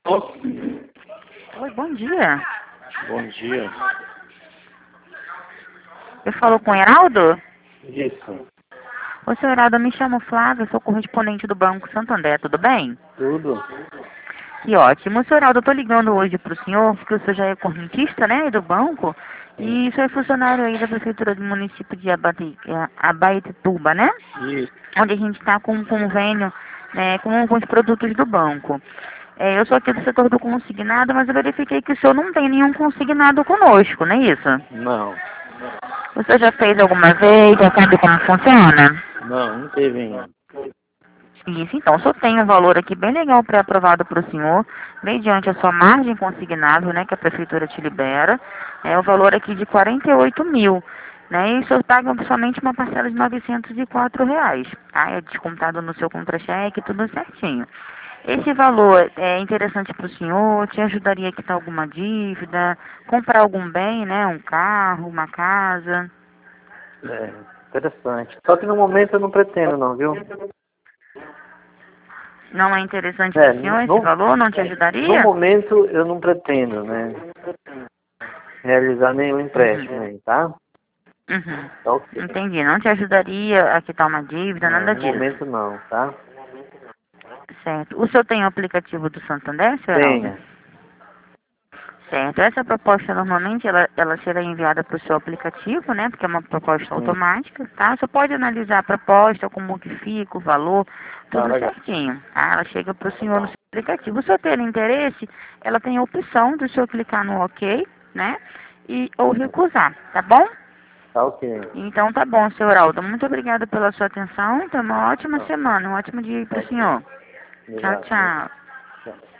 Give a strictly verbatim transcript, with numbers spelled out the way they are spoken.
Oi, bom dia. Bom dia. Eu falo com o Heraldo? Isso. Oi, seu Heraldo, eu me chamo Flávia, sou correspondente do Banco Santander, tudo bem? Tudo? Que ótimo. Seu Heraldo, eu tô ligando hoje pro senhor, porque o senhor já é correntista, né, do banco, Sim. e o senhor é funcionário aí da Prefeitura do município de Abate- eh, Abaetetuba, né? Isso. Onde a gente está com um convênio, né, com alguns produtos do banco. É, eu sou aqui do setor do consignado, mas eu verifiquei que o senhor não tem nenhum consignado conosco, não é isso? Não. O senhor já fez alguma vez, já sabe como funciona? Não, não teve ainda. Isso, então, o senhor tem um valor aqui bem legal pré-aprovado para o senhor, mediante a sua margem consignável, né, que a prefeitura te libera, é o valor aqui de quarenta e oito mil, né, e o senhor paga somente uma parcela de novecentos e quatro reais, tá, é descontado no seu contra-cheque, tudo certinho. Esse valor é interessante para o senhor, te ajudaria a quitar alguma dívida, comprar algum bem, né, um carro, uma casa? É, interessante. Só que no momento eu não pretendo não, viu? Não é interessante para É, o senhor esse no, valor? Não te no ajudaria? momento eu não pretendo, né? Realizar nenhum empréstimo Uhum. aí, tá? Uhum. Tá ok. Entendi. Não te ajudaria a quitar uma dívida, Não, nada no disso. momento não, tá? Certo. O senhor tem o aplicativo do Santander, senhor Heraldo? Tenho. Certo. Essa proposta normalmente ela, ela será enviada para o seu aplicativo, né? Porque é uma proposta Sim. automática, tá? Você pode analisar a proposta, como que fica, o valor, Tá tudo legal. certinho, tá? Ela chega para o senhor no seu aplicativo. Se o senhor ter interesse, ela tem a opção do senhor clicar no OK, né? E, ou recusar, tá bom? Tá ok. Então tá bom, senhor Heraldo. Muito obrigada pela sua atenção. Tenha uma ótima Tá, semana, um ótimo dia tá para o ok. senhor. Tchau, Obrigado, viu? tchau. Tchau.